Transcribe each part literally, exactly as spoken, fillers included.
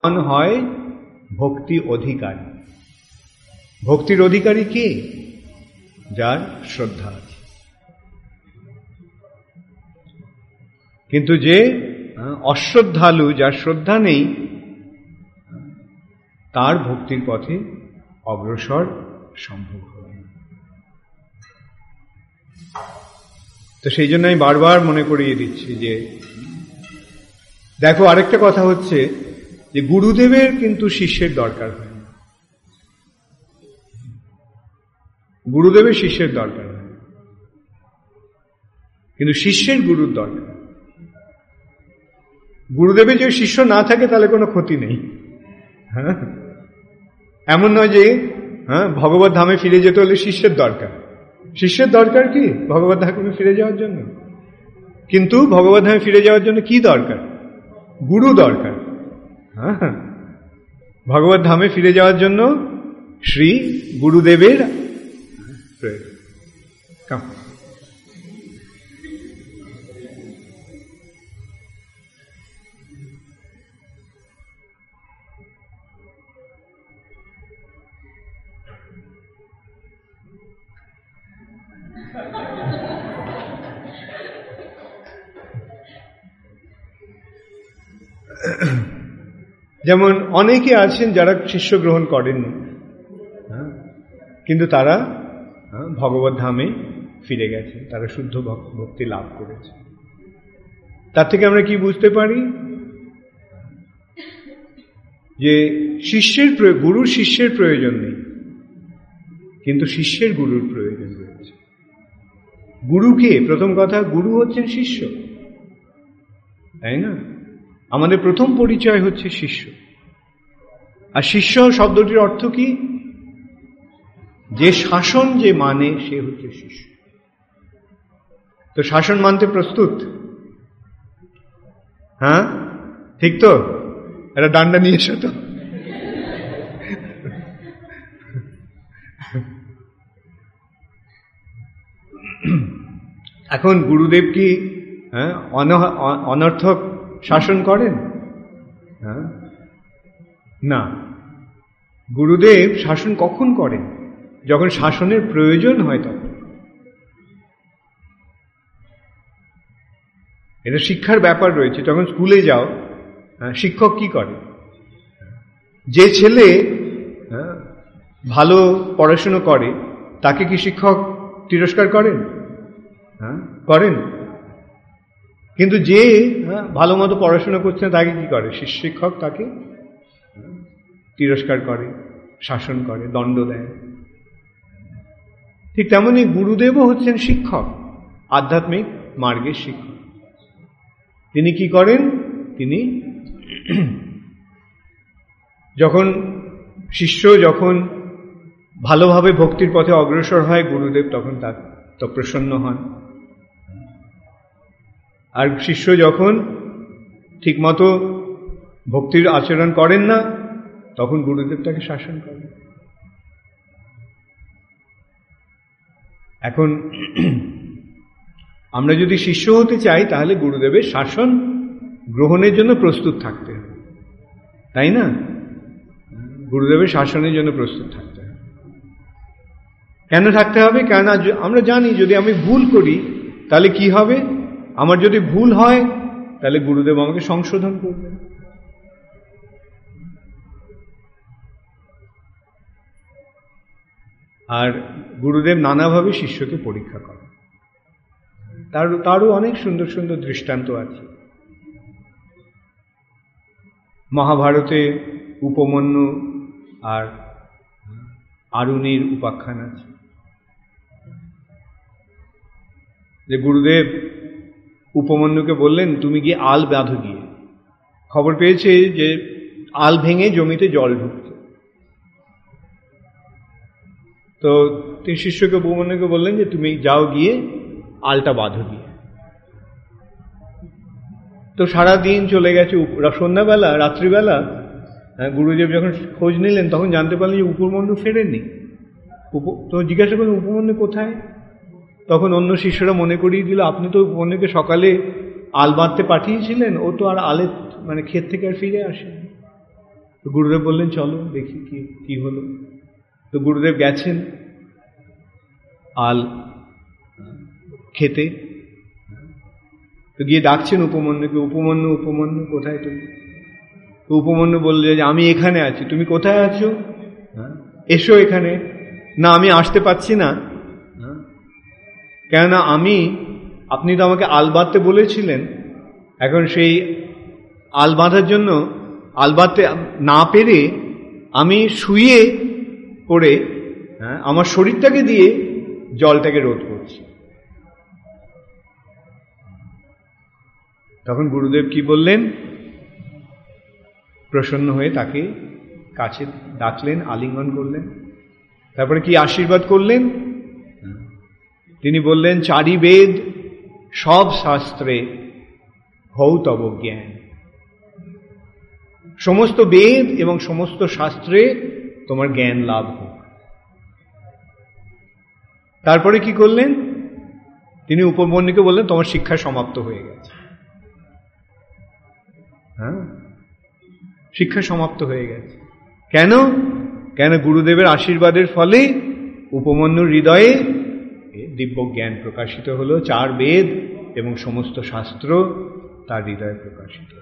মান হয় ভক্তি অধিকারী। ভক্তির অধিকারী কে? যার শ্রদ্ধা আছে। কিন্তু যে অশ্রদ্ধালু, যার শ্রদ্ধা নেই, তার ভক্তির পথে অগ্রসর সম্ভব হবে না। তো সেই জন্য আমি বারবার মনে করিয়ে দিচ্ছি যে দেখো, আরেকটা কথা হচ্ছে যে গুরুদেবের কিন্তু শিষ্যের দরকার হয় না। গুরুদেবের শিষ্যের দরকার হয়, কিন্তু শিষ্যের গুরুর দরকার। গুরুদেবের যদি শিষ্য না থাকে তাহলে কোনো ক্ষতি নেই। হ্যাঁ, এমন নয় যে হ্যাঁ ভগবত ধামে ফিরে যেতে হলে শিষ্যের দরকার। শিষ্যের দরকার কি ভগবত ধামে ফিরে যাওয়ার জন্য? কিন্তু ভগবত ধামে ফিরে যাওয়ার জন্য কি দরকার? গুরু দরকার। হ্যাঁ, ভগবত ধামে ফিরে যাওয়ার জন্য শ্রী গুরুদেবের প্রয়োজন। কাম যেমন অনেকে আছেন যারা শিষ্য গ্রহণ করেননি, কিন্তু তারা ভগবত ধামে ফিরে গেছে, তারা শুদ্ধ ভক্তি লাভ করেছে। তার থেকে আমরা কি বুঝতে পারি? যে শিষ্যের গুরুর শিষ্যের প্রয়োজন নেই, কিন্তু শিষ্যের গুরুর প্রয়োজন রয়েছে। গুরুকে, প্রথম কথা, গুরু হচ্ছেন শিষ্য, তাই না? আমাদের প্রথম পরিচয় হচ্ছে শিষ্য। আর শিষ্য শব্দটির অর্থ কি? যে শাসন যে মানে সে হচ্ছে শিষ্য। তো শাসন মানতে প্রস্তুত? হ্যাঁ, ঠিক তো? একটা ডান্ডা নিয়ে এসো তো। এখন গুরুদেব কি হ্যাঁ অনর্থক শাসন করেন? হ্যাঁ, না। গুরুদেব শাসন কখন করেন? যখন শাসনের প্রয়োজন হয় তখন। এটা শিক্ষার ব্যাপার রয়েছে। যখন স্কুলে যাও, শিক্ষক কি করে? যে ছেলে ভালো পড়াশোনা করে তাকে কি শিক্ষক তিরস্কার করেন? হ্যাঁ, করেন। কিন্তু যে ভালো মতো পড়াশোনা করছে না তাকে কি করে? শিক্ষক তাকে তিরস্কার করে, শাসন করে, দণ্ড দেয়। ঠিক তেমনি গুরুদেবও হচ্ছেন শিক্ষক, আধ্যাত্মিক মার্গের শিক্ষক। তিনি কি করেন? তিনি যখন শিষ্য যখন ভালোভাবে ভক্তির পথে অগ্রসর হয়, গুরুদেব তখন তার তো প্রসন্ন হন। আর শিষ্য যখন ঠিকমতো ভক্তির আচরণ করেন না, তখন গুরুদেব তাকে শাসন করেন। এখন আমরা যদি শিষ্য হতে চাই তাহলে গুরুদেবের শাসন গ্রহণের জন্য প্রস্তুত থাকতে হবে, তাই না? গুরুদেবের শাসনের জন্য প্রস্তুত থাকতে হবে। কেন থাকতে হবে? কেন আমরা জানি যদি আমি ভুল করি তাহলে কি হবে। আমার যদি ভুল হয় তাহলে গুরুদেব আমাকে সংশোধন করবেন। আর গুরুদেব নানাভাবে শিষ্যকে পরীক্ষা করেন। তার তারও অনেক সুন্দর সুন্দর দৃষ্টান্ত আছে। মহাভারতে উপমন্যু আর আরুণির উপাখ্যান আছে, যে গুরুদেব উপমন্যুকে বললেন তুমি গিয়ে আল বাঁধো গিয়ে। খবর পেয়েছে যে আল ভেঙে জমিতে জল ঢুকছে। তো তিনি শিষ্যকে উপমন্যুকে বললেন যে তুমি যাও গিয়ে আলটা বাঁধো গিয়ে। তো সারা দিন চলে গেছে। সন্ধ্যাবেলা, রাত্রিবেলা গুরুদেব যখন খোঁজ নিলেন তখন জানতে পারলেন যে উপমন্যু ফেরেননি। তো জিজ্ঞাসা করলেন উপমন্যু কোথায়? তখন অন্য শিষ্যরা মনে করিয়ে দিল আপনি তো উপমন্যুকে সকালে আল বাঁধতে পাঠিয়েছিলেন, ও তো আর আলে মানে ক্ষেত থেকে আর ফিরে আসেন। তো গুরুদেব বললেন চলো দেখি কি কি হলো। তো গুরুদেব গেছেন আল খেতে, তো গিয়ে ডাকছেন উপমন্যুকে, উপমন্যু উপমন্যু কোথায় তুমি? তো উপমন্যু বললে যে আমি এখানে আছি। তুমি কোথায় আছো? এসো এখানে। না আমি আসতে পারছি না, কেননা আমি, আপনি তো আমাকে আল বাঁধতে বলেছিলেন, এখন সেই আল বাঁধার জন্য আল বাঁধতে না পেরে আমি শুয়ে পড়ে হ্যাঁ আমার শরীরটাকে দিয়ে জলটাকে রোধ করছি। তখন গুরুদেব কি বললেন? প্রসন্ন হয়ে তাকে কাছে ডাকলেন, আলিঙ্গন করলেন, তারপরে কি আশীর্বাদ করলেন? তিনি বললেন চারি বেদ সব শাস্ত্রে হৌ তব জ্ঞান। সমস্ত বেদ এবং সমস্ত শাস্ত্রে তোমার জ্ঞান লাভ হোক। তারপরে কি করলেন? তিনি উপমন্যুকে বললেন তোমার শিক্ষা সমাপ্ত হয়ে গেছে। হ্যাঁ, শিক্ষা সমাপ্ত হয়ে গেছে। কেন? কেন গুরুদেবের আশীর্বাদের ফলে উপমন্যুর হৃদয়ে দিব্য জ্ঞান প্রকাশিত হলো। চার বেদ এবং সমস্ত শাস্ত্র তার হৃদয়ে প্রকাশিত।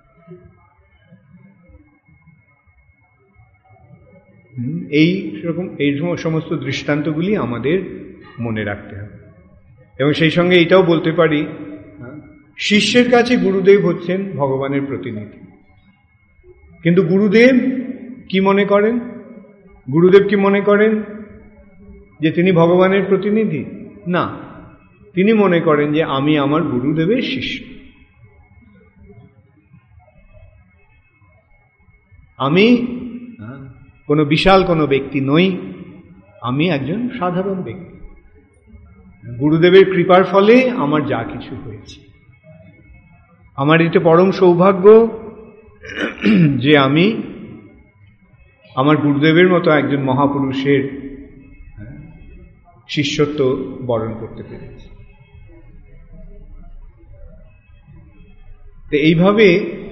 এই রকম এই সমস্ত দৃষ্টান্তগুলি আমাদের মনে রাখতে হবে। এবং সেই সঙ্গে এটাও বলতে পারি, শিষ্যের কাছে গুরুদেব হচ্ছেন ভগবানের প্রতিনিধি। কিন্তু গুরুদেব কি মনে করেন? গুরুদেব কি মনে করেন যে তিনি ভগবানের প্রতিনিধি? না, তিনি মনে করেন যে আমি আমার গুরুদেবের শিষ্য। আমি কোনো বিশাল কোনো ব্যক্তি নই, আমি একজন সাধারণ ব্যক্তি। গুরুদেবের কৃপার ফলে আমার যা কিছু হয়েছে, আমার এটা পরম সৌভাগ্য যে আমি আমার গুরুদেবের মতো একজন মহাপুরুষের শিষ্যত্ব বরণ করতে পেরেছি। তো এইভাবে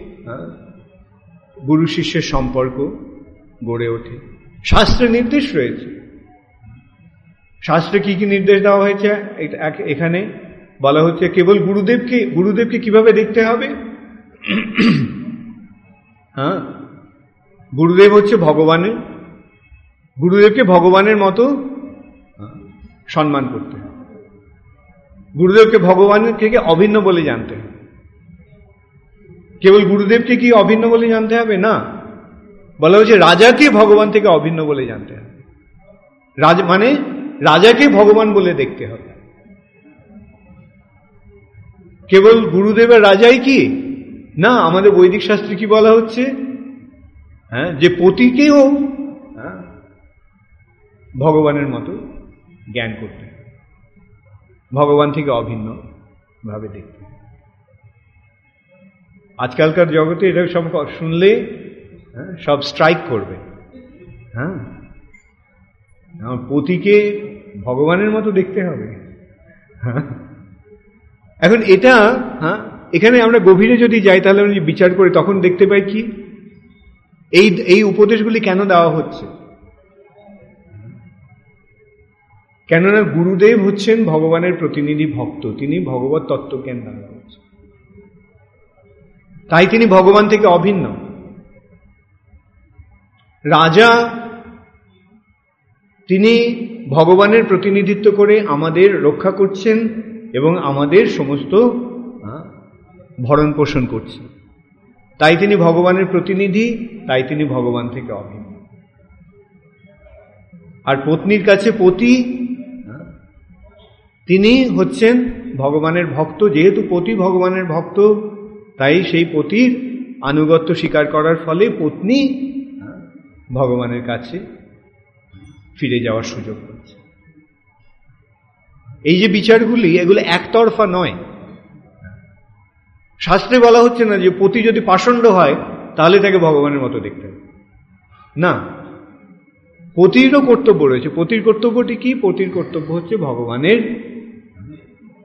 গুরু শিষ্যের সম্পর্ক গড়ে ওঠে। শাস্ত্রে নির্দেশ রয়েছে। শাস্ত্রে কি কি নির্দেশ দেওয়া হয়েছে? এখানে বলা হচ্ছে কেবল গুরুদেবকে গুরুদেবকে কিভাবে দেখতে হবে। হ্যাঁ, গুরুদেব হচ্ছে ভগবানের, গুরুদেবকে ভগবানের মতো সম্মান করতে হবে। গুরুদেবকে ভগবানের থেকে অভিন্ন বলে জানতে হবে। কেবল গুরুদেবকে কি অভিন্ন বলে জানতে হবে? না, বলা হচ্ছে রাজাকে ভগবান থেকে অভিন্ন বলে জানতে হবে। রাজা মানে রাজাকে ভগবান বলে দেখতে হবে। কেবল গুরুদেবের রাজাই কি? না, আমাদের বৈদিক শাস্ত্রে কি বলা হচ্ছে? হ্যাঁ, যে পতিকেও ভগবানের মতো জ্ঞান করতে হবে, ভগবান থেকে অভিন্ন ভাবে দেখতে হবে। আজকালকার জগতে এটা সব শুনলে সব স্ট্রাইক করবে। হ্যাঁ, পতিকে ভগবানের মতো দেখতে হবে। এখন এটা হ্যাঁ এখানে আমরা গভীরে যদি যাই তাহলে আমরা বিচার করি তখন দেখতে পাই কি এই এই উপদেশগুলি কেন দেওয়া হচ্ছে। কেননা গুরুদেব হচ্ছেন ভগবানের প্রতিনিধি ভক্ত, তিনি ভগবত তত্ত্বজ্ঞান দান করছেন, তাই তিনি ভগবান থেকে অভিন্ন। রাজা তিনি ভগবানের প্রতিনিধিত্ব করে আমাদের রক্ষা করছেন এবং আমাদের সমস্ত ভরণ পোষণ করছেন, তাই তিনি ভগবানের প্রতিনিধি, তাই তিনি ভগবান থেকে অভিন্ন। আর পত্নীর কাছে পতি, তিনি হচ্ছেন ভগবানের ভক্ত। যেহেতু পতি ভগবানের ভক্ত, তাই সেই পতির আনুগত্য স্বীকার করার ফলে পত্নী ভগবানের কাছে ফিরে যাওয়ার সুযোগ পাচ্ছে। এই যে বিচারগুলি, এগুলো একতরফা নয়। শাস্ত্রে বলা হচ্ছে না যে পতি যদি পাষণ্ড হয় তাহলে তাকে ভগবানের মতো দেখতে হবে, না, পতিরও কর্তব্য রয়েছে। পতির কর্তব্যটি কি? পতির কর্তব্য হচ্ছে ভগবানের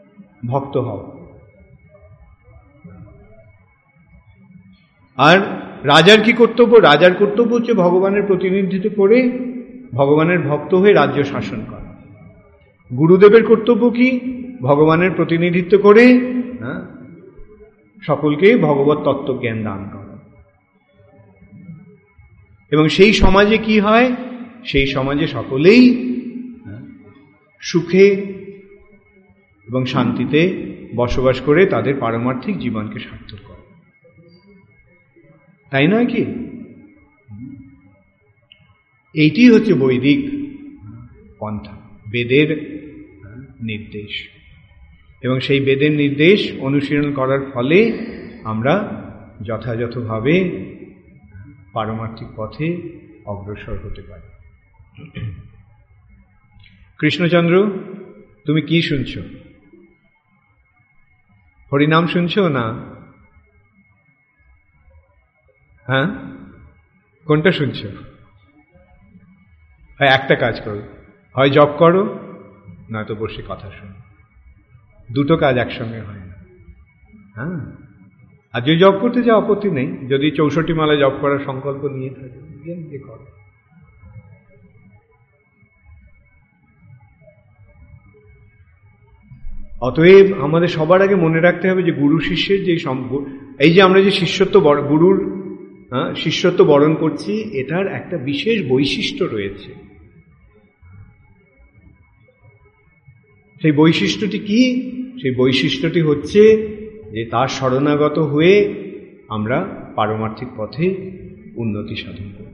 ভক্ত হওয়া। আর রাজার কি কর্তব্য? রাজার কর্তব্য হচ্ছে ভগবানের প্রতিনিধিত্ব করে ভগবানের ভক্ত হয়ে রাজ্য শাসন করা। গুরুদেবের কর্তব্য কি? ভগবানের প্রতিনিধিত্ব করে হ্যাঁ সকলকে ভগবত তত্ত্ব জ্ঞান দান করা। এবং সেই সমাজে কি হয়? সেই সমাজে সকলেই সুখে এবং শান্তিতে বসবাস করে তাদের পারমার্থিক জীবনকে সার্থক করে, তাই নয় কি? এইটি হচ্ছে বৈদিক পন্থা, বেদের নির্দেশ। এবং সেই বেদের নির্দেশ অনুশীলন করার ফলে আমরা যথাযথভাবে পারমার্থিক পথে অগ্রসর হতে পারি। কৃষ্ণচন্দ্র, তুমি কি শুনছ? হরিনাম শুনছ না? হ্যাঁ, কোনটা শুনছ? হয় একটা কাজ করো, হয় জপ করো, নয়তো বসে কথা শোনো। দুটো কাজ একসঙ্গে হয় না। হ্যাঁ, আর যদি জপ করতে যাও আপত্তি নেই, যদি চৌষট্টি মালা জপ করার সংকল্প নিয়ে থাকে যে করো। অতএব আমাদের সবার আগে মনে রাখতে হবে যে গুরু শিষ্যের যে এই যে আমরা যে শিষ্যত্ব গুরুর শিষ্যত্ব বরণ করছি, এটার একটা বিশেষ বৈশিষ্ট্য রয়েছে। সেই বৈশিষ্ট্যটি কি? সেই বৈশিষ্ট্যটি হচ্ছে যে তার শরণাগত হয়ে আমরা পারমার্থিক পথে উন্নতি সাধন করি।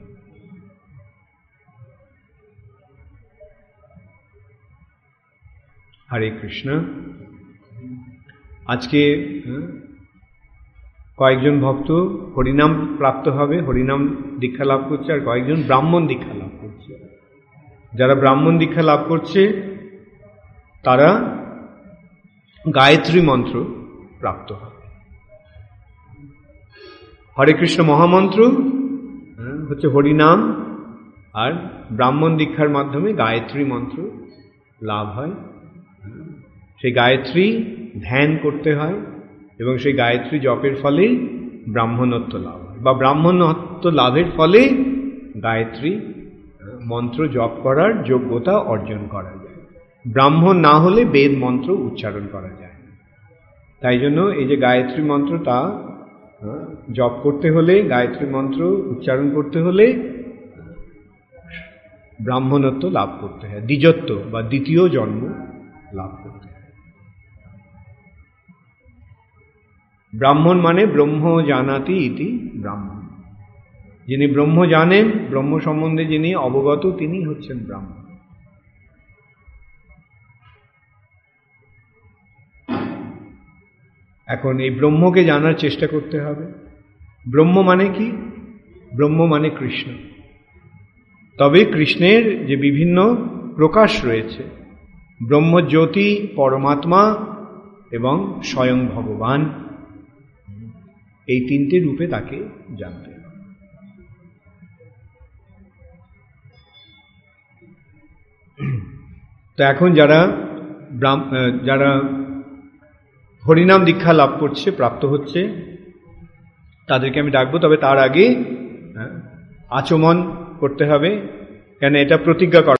হরে কৃষ্ণ। আজকে কয়েকজন ভক্ত হরিনাম প্রাপ্ত হবে, হরিনাম দীক্ষা লাভ করছে, আর কয়েকজন ব্রাহ্মণ দীক্ষা লাভ করছে। যারা ব্রাহ্মণ দীক্ষা লাভ করছে তারা গায়ত্রী মন্ত্র প্রাপ্ত হবে। হরে কৃষ্ণ মহামন্ত্র হচ্ছে হরিনাম, আর ব্রাহ্মণ দীক্ষার মাধ্যমে গায়ত্রী মন্ত্র লাভ হয়। সেই গায়ত্রী ধ্যান করতে হয় এবং সেই গায়ত্রী জপের ফলে ব্রাহ্মণত্ব লাভ হয়, বা ব্রাহ্মণত্ব লাভের ফলে গায়ত্রী মন্ত্র জপ করার যোগ্যতা অর্জন করা যায়। ব্রাহ্মণ না হলে বেদ মন্ত্র উচ্চারণ করা যায় না। তাই জন্য এই যে গায়ত্রী মন্ত্র, তা জপ করতে হলে, গায়ত্রী মন্ত্র উচ্চারণ করতে হলে ব্রাহ্মণত্ব লাভ করতে হয়, দ্বিজত্ব বা দ্বিতীয় জন্ম লাভ করতে হয়। ব্রাহ্মণ মানে ব্রহ্ম জানাতি ইতি ব্রাহ্মণ। যিনি ব্রহ্ম জানেন, ব্রহ্ম সম্বন্ধে যিনি অবগত, তিনি হচ্ছেন ব্রাহ্মণ। এখন এই ব্রহ্মকে জানার চেষ্টা করতে হবে। ব্রহ্ম মানে কি? ব্রহ্ম মানে কৃষ্ণ। তবে কৃষ্ণের যে বিভিন্ন প্রকাশ রয়েছে, ব্রহ্মজ্যোতি, পরমাত্মা এবং স্বয়ং ভগবান, এই তিনটে রূপে তাকে জানতে হবে। তো এখন যারা যারা হরিনাম দীক্ষা লাভ করছে, প্রাপ্ত হচ্ছে, তাদেরকে আমি ডাকবো। তবে তার আগে আচমন করতে হবে, কেন এটা প্রতিজ্ঞা করা।